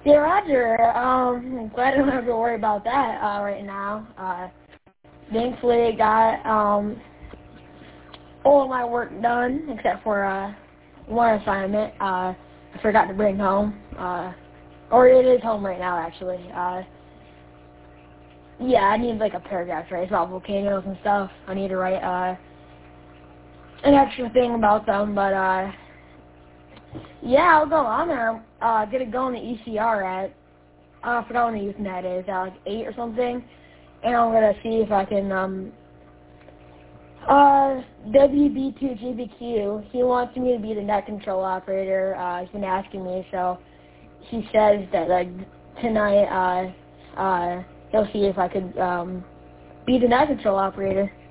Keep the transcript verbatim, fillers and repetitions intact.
Yeah, Roger. Um, I'm glad I don't have to worry about that uh, right now. Uh, thankfully, I got um, all of my work done except for uh, one assignment. Uh, I forgot to bring home. Uh, or it is home right now, actually. Uh, yeah, I need like a paragraph, right? It's about volcanoes and stuff. I need to write uh, an extra thing about them, but uh, yeah, I'll go on there. Uh, get it going to E C R at. Uh, I forgot when the youth net is, at like eight or something, and I'm gonna see if I can, um, uh, W B two G B Q, he wants me to be the net control operator, uh, he's been asking me, so he says that, like, tonight, uh, uh, he'll see if I could, um, be the net control operator.